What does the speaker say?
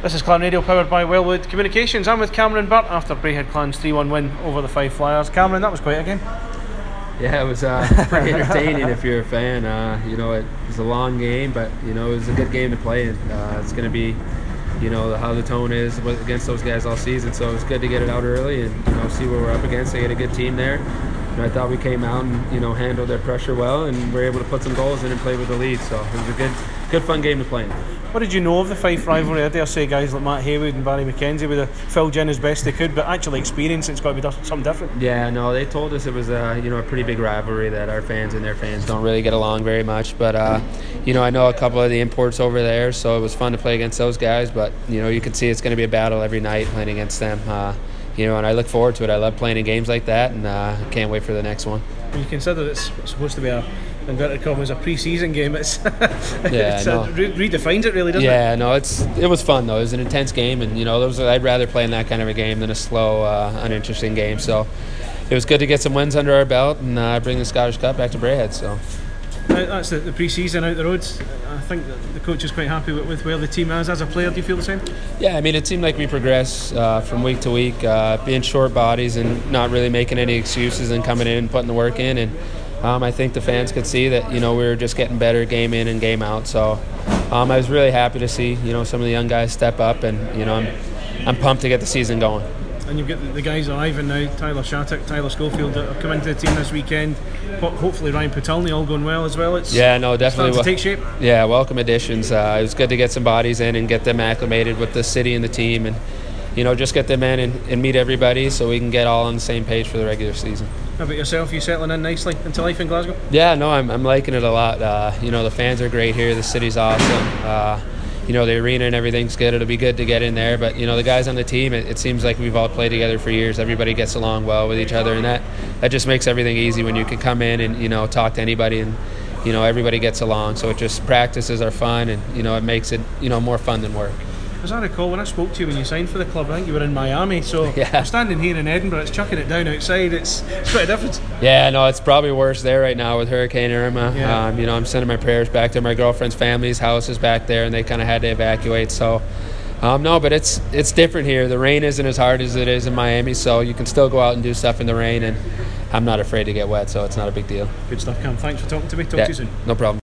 This is Clan Radio powered by Wellwood Communications. I'm with Cameron Burt after Braehead Clan's 3-1 win over the Five Flyers. Cameron, that was quite a game. Yeah, it was pretty entertaining if you're a fan. It was a long game, but it was a good game to play in. It's going to be, how the tone is against those guys all season. So it was good to get it out early and see what we're up against. They had a good team there. And I thought we came out and handled their pressure well, and were able to put some goals in and play with the lead. So it was a good fun game to play in. What did you know of the Fife rivalry? I dare say guys like Matt Haywood and Barry McKenzie would have filled you in as best they could, but actually experience it's got to be something different. Yeah, no, they told us it was a pretty big rivalry, that our fans and their fans don't really get along very much. But I know a couple of the imports over there, so it was fun to play against those guys. But you can see it's going to be a battle every night playing against them. And I look forward to it. I love playing in games like that, and I can't wait for the next one. When you consider it's supposed to be a inverted commas a pre-season game, it's redefines it really, doesn't it? Yeah, no, it was fun though. It was an intense game, and I'd rather play in that kind of a game than a slow, uninteresting game. So it was good to get some wins under our belt and bring the Scottish Cup back to Braehead. So. That's the pre-season out the roads. I think that the coach is quite happy with where the team is. As a player, do you feel the same? Yeah, it seemed like we progress from week to week, being short bodies and not really making any excuses and coming in and putting the work in. And I think the fans could see that we were just getting better game in and game out. So I was really happy to see some of the young guys step up, and I'm pumped to get the season going. And you've got the guys arriving now, Tyler Shattuck, Tyler Schofield, that are coming to the team this weekend. Hopefully Ryan Patilny all going well as well. It's definitely starting to take shape. Yeah, welcome additions. It was good to get some bodies in and get them acclimated with the city and the team, and just get them in and meet everybody so we can get all on the same page for the regular season. How about yourself? You settling in nicely into life in Glasgow? Yeah, no, I'm liking it a lot. The fans are great here. The city's awesome. The arena and everything's good. It'll be good to get in there. But, the guys on the team, it seems like we've all played together for years. Everybody gets along well with each other, and that just makes everything easy when you can come in and, talk to anybody, and, everybody gets along. So it just, practices are fun, and, it makes it, more fun than work. As I recall, when I spoke to you when you signed for the club, I think you were in Miami. So yeah. I'm standing here in Edinburgh, it's chucking it down outside. It's quite a difference. Yeah, no, it's probably worse there right now with Hurricane Irma. Yeah. I'm sending my prayers back to my girlfriend's family's house is back there, and they kind of had to evacuate. So, no, but it's different here. The rain isn't as hard as it is in Miami, so you can still go out and do stuff in the rain, and I'm not afraid to get wet, so it's not a big deal. Good stuff, Cam. Thanks for talking to me. Talk to you soon. No problem.